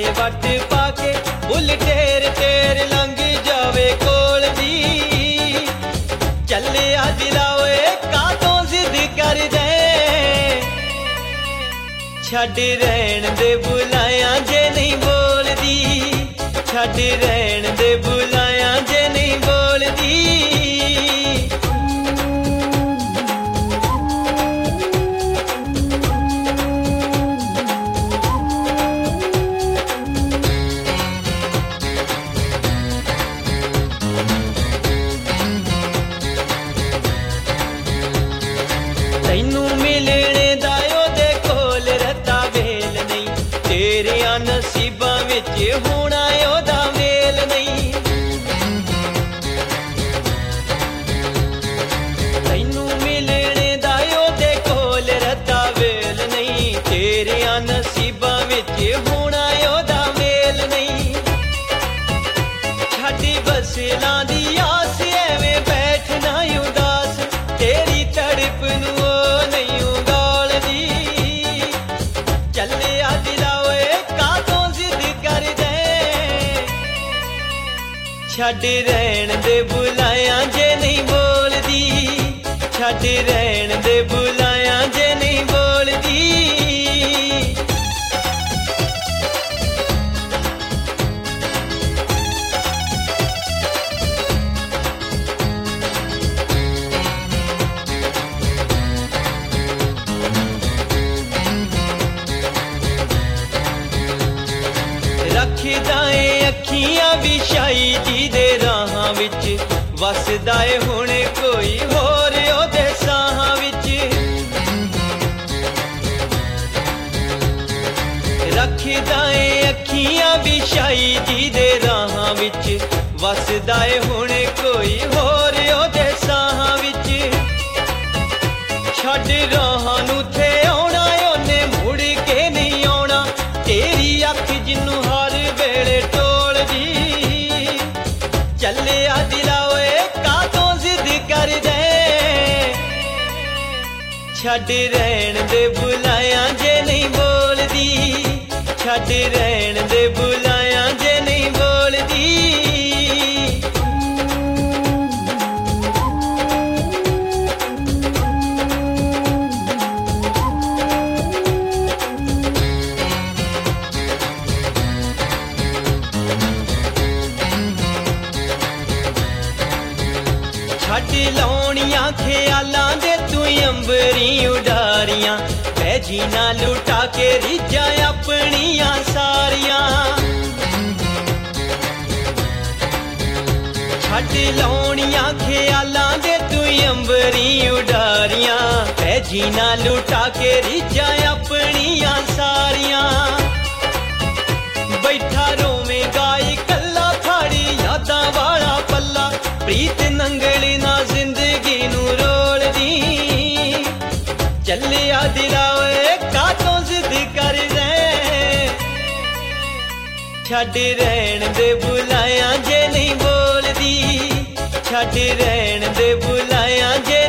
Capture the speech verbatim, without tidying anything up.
What Pakke bull टेर टेर लंघ जावे कोल दी। चले आ दिला ओए कातों जिद कर दे, छड़ रहन दे बुलाया जे नहीं बोलदी, छड़ रहन दे बुलाया जे नहीं बोलदी। तैनू मिलने दा ओदे कोल रता वेल नहीं, तेरिया नसीबां विच होना ओदा मेल नहीं। तैनू मिलने दा ओदे कोल रता वेल नहीं, तेरिया नसीबां विच होना ओदा मेल नहीं। छड्डी बसलां दी आस एवें बैठना उदास, तेरी तड़प नू छड़ रहन दे बुलाया जे नहीं बोलदी, छड़ रहन दे बुलाया जे नहीं बोलदी। रखदाए अखियां विछाई जी दे राहां विच, वसदाए हुण कोई होर ओदे साहां विच। रखदाए अखियां विछाई जी दे राहां विच, वसदाए हुण कोई होर ओदे साहां विच। छड़ राहां नू थे आउणा ओने मुड़ के नहीं आउणा, तेरी अख जिन्नू हर वेले टोलदी। चले आ दिला ओए कातों जिद कर दे, छड़ रहन दे बुलाया जे नहीं बोलदी, छड़ रहन दे बुलाया जे नहीं बोलदी। छड़ लाउणियां ख्यालां दे तू अंबरी उडारियां, भैजी ना लुटा के रिझां अपनियां सारियां। छड़ लाउणियां ख्यालां दे तू अंबरी उडारियां, भैजी ना लुटा के रिझां अपनियां सारियां। बैठा रोवे गाई कल्ला थाड़ी यादां वाला पल्ला, प्रीत नंगल ना जिंदगी नू रोलदी। चले आ दिला ओए कातों जिद कर दे, छड़ रहन दे बुलाया जे नहीं बोलदी, छड़ रहन दे बुलाया जे